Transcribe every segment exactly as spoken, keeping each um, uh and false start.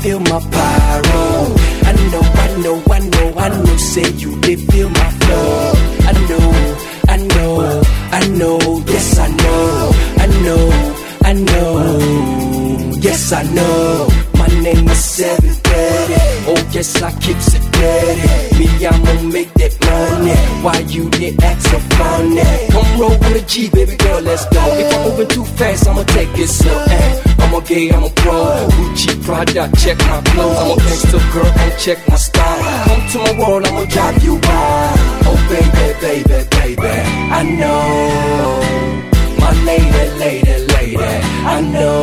feel my pyro. I know, I know, I know, I know, say you did feel my flow. I know, I know, I know, yes I know, I know, I know, yes I know. My name is seven thirty, oh yes I keeps it dirty. Me I'ma make that money, why you did act so funny? Come roll with a G, baby girl, let's go. If I'm moving too fast, I'ma take it slow. eh. I'm a gay, I'm a pro, Gucci, Prada, check my clothes. I'm a gangster girl, come check my style. Come to my world, I'ma drive you wild. Oh baby, baby, baby, I know. My lady, lady, lady, I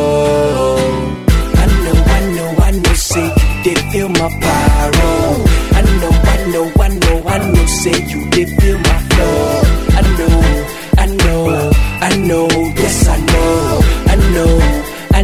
know. I know, I know, I know, say you did feel my pyro. I know, I know, I know, I know, say you did feel my flow. I know, I know, I know, yes I know, I know, I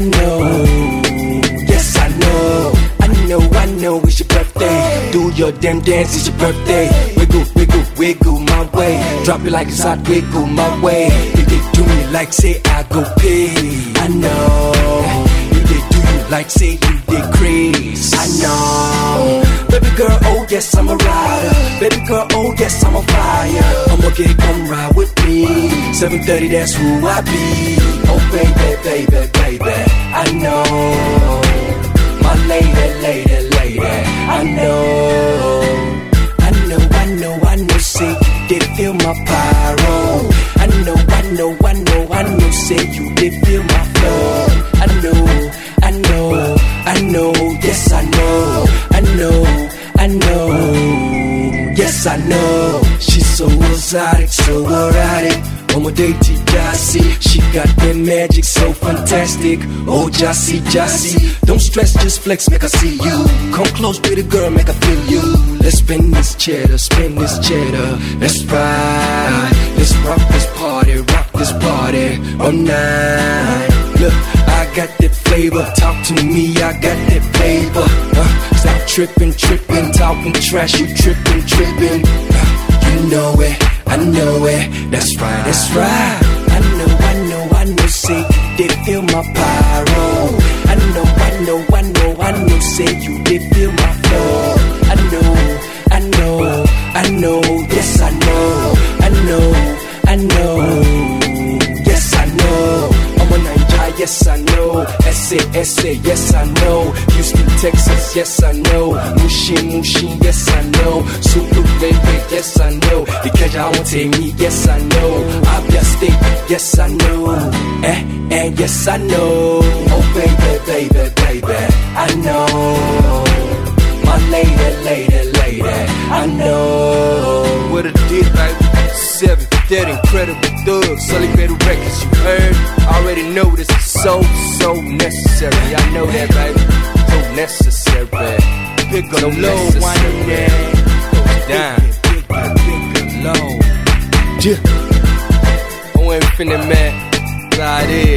know, yes I know, I know, I know, it's your birthday. Do your damn dance, it's your birthday. Wiggle, wiggle, wiggle my way. Drop it like it's hot, wiggle my way. You did do me like say I go pay. I know. You did do you like say you did craze. I know. Baby girl, oh yes I'm a rider. Baby girl, oh yes I'm a fire. I'ma get come ride with me. seven thirty, that's who I be. Oh baby, baby, baby, I know. My lady, lady, lady, I know. I know, I know, I know, say you did feel my pyro. I know, I know, I know, I know, say you did feel my flow. I know, I know, I know, yes I know, I know, I know, yes I know. She's so exotic, so erotic. On my day to Jassy, she got that magic so fantastic. Oh Jassy, Jassy, don't stress, just flex, make her see you. Come close, pretty girl, make her feel you. Let's spin this cheddar, spin this cheddar. Let's ride, let's rock this party, rock this party all night. Look, I got that flavor, talk to me, I got that flavor. uh, Stop tripping, tripping, talking trash, you tripping, tripping. uh, You know it, I know it, that's right, that's right. I know, I know, I know, say you did feel my pyro. I know, I know, I know, I know, say you did feel my flow. I know, I know, I know, yes I know, I know, I know, yes I know. I'm a Ninja, yes I know. S A S A, yes I know. Houston, Texas, yes I know. Mushin, Mushin, yes I know. Super baby, yes I know. Because I won't take me, yes I know. Abia State, yes I know. Eh, and yes I know. Oh baby, baby, baby, I know. My lady, lady, lady, I know. What it did, baby? seven thirty, incredible thug, Celebrated Records, you heard? Already know this is so, so necessary. I know that, baby. So necessary. Pick up so low, wind up down, goes down. Pick up low. Yeah. I'm waiting for the man. That's how it is.